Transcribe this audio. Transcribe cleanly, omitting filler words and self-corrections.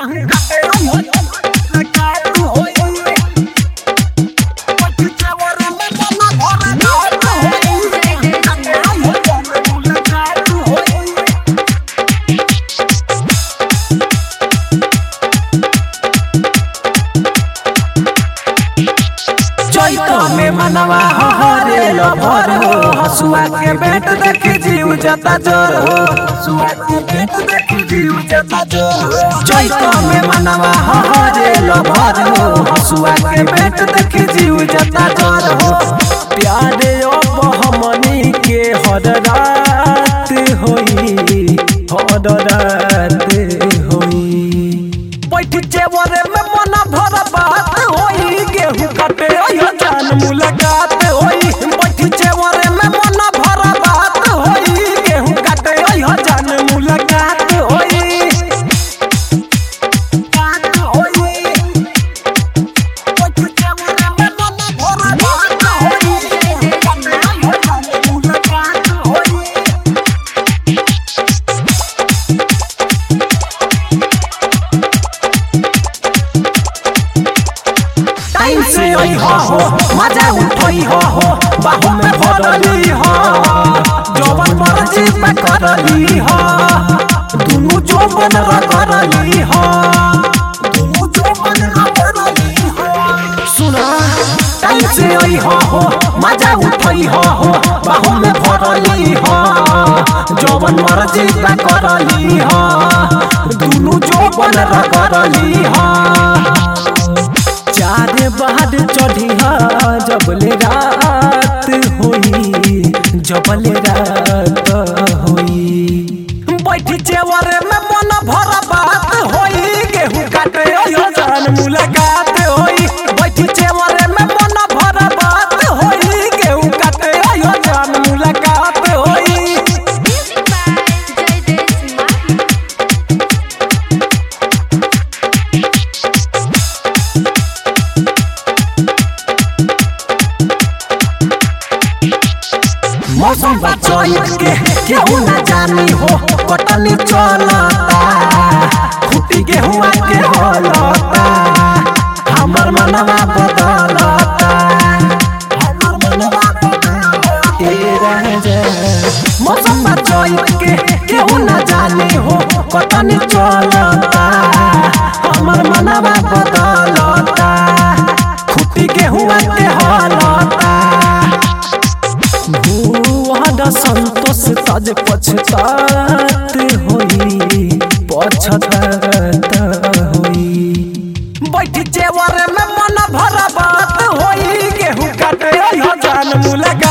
में मनवा हरे लभर हो हसुआ के बेट देखी जीव जता जोर हो हसुआ के बेट देखी जीव जता जोर हो चैत में मनवा हरे लभर हो हसुआ के बेट देखी जीव जता जोर हो प्यारे अब हमनी के हर रात होई बैठ जेवरे में मन भर बात होई गेहूं कटे जान मुलाकात होई बैठ जेवरे में मन भर बात होई गेहूं कटे जान मुलाकात होई बैठ जेवरे में मन भर बात होई मुलाकात होई टाइम से आई हो मजा उठई हो बाहों में भरली हो जवन मर्जी पे करली हो दुनु जोबन रगरली हो दुनु जोबन रगरली हो सुना टाइम से आई हो मजा उठई हो बाहों में भरली हो जवन मर्जी पे करली हो दुनु जोबन रगरली हो चारे बाहर चढ़ी जबले रात होई बैठ जेवरे में मन भर बात होई गेहूं काटे जान मुलाकात होई बैठ जेवरे में मन भर बात होई गेहूं काटे जान मुलाकात होई मौसम बचोइब के केहू न जानी हो कटनी चलता खुटी गेहुआ के होलता हमर मनवा बदलता मौसम बचोइब के केहू न जानी हो कटनी चलता हमर मनवा बदलता खुटी गेहुआ के होलता संतोष तज पछतात होई बैठ जेवर में मन भर बात होई गेहूं काटे जान मुलाकात